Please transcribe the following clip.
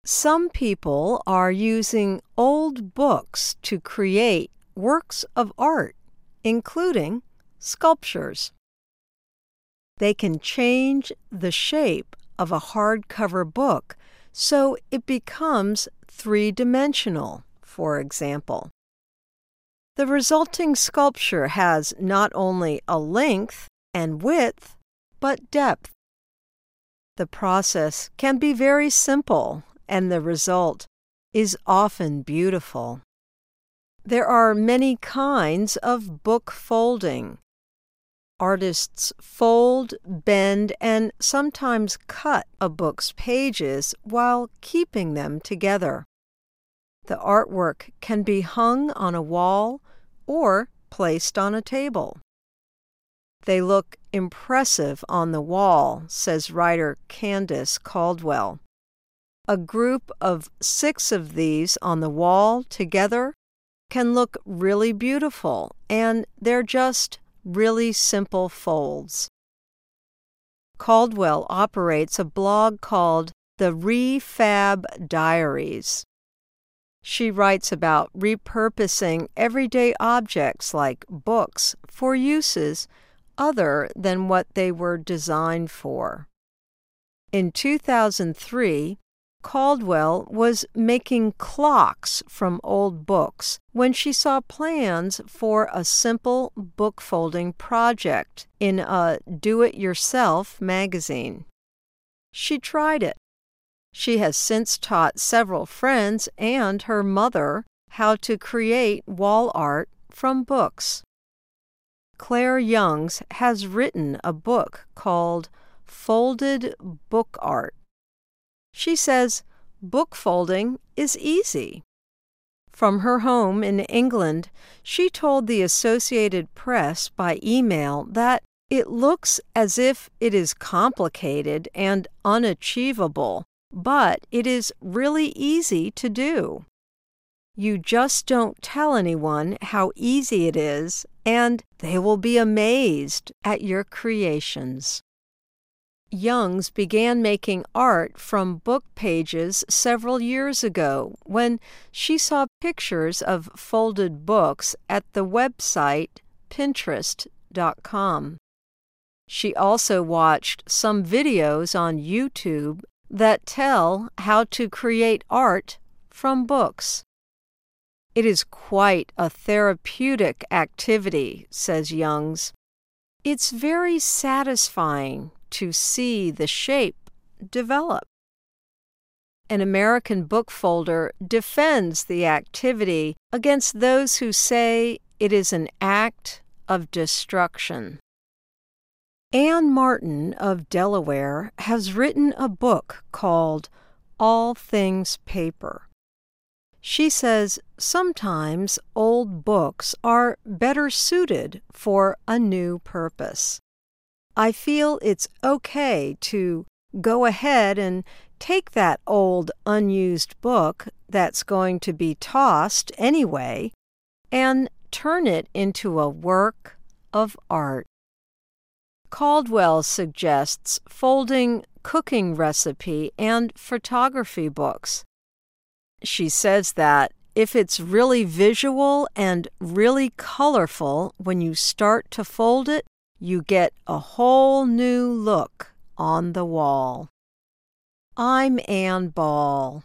Some people are using old books to create works of art, including sculptures. They can change the shape of a hardcover book so it becomes three-dimensional, for example. The resulting sculpture has not only a length and width, but depth. The process can be very simple, and the result is often beautiful. There are many kinds of book folding. Artists fold, bend, and sometimes cut a book's pages while keeping them together. The artwork can be hung on a wall or placed on a table. They look impressive on the wall, says writer Candace Caldwell. A group of 6 of these on the wall together can look really beautiful, and they're just really simple folds. Caldwell operates a blog called The Refab Diaries. She writes about repurposing everyday objects like books for uses other than what they were designed for. In 2003, Caldwell was making clocks from old books when she saw plans for a simple book folding project in a do-it-yourself magazine. She tried it. She has since taught several friends and her mother how to create wall art from books. Claire Youngs has written a book called Folded Book Art. She says book folding is easy. From her home in England, she told the Associated Press by email that it looks as if it is complicated and unachievable, but it is really easy to do. You just don't tell anyone how easy it is, and they will be amazed at your creations. Youngs began making art from book pages several years ago when she saw pictures of folded books at the website Pinterest.com. She also watched some videos on YouTube that tell how to create art from books. It is quite a therapeutic activity, says Youngs. It's very satisfying to see the shape develop. An American book folder defends the activity against those who say it is an act of destruction. Anne Martin of Delaware has written a book called All Things Paper. She says sometimes old books are better suited for a new purpose. I feel it's okay to go ahead and take that old unused book that's going to be tossed anyway and turn it into a work of art. Caldwell suggests folding cooking recipe and photography books. She says that if it's really visual and really colorful when you start to fold it, you get a whole new look on the wall. I'm Ann Ball.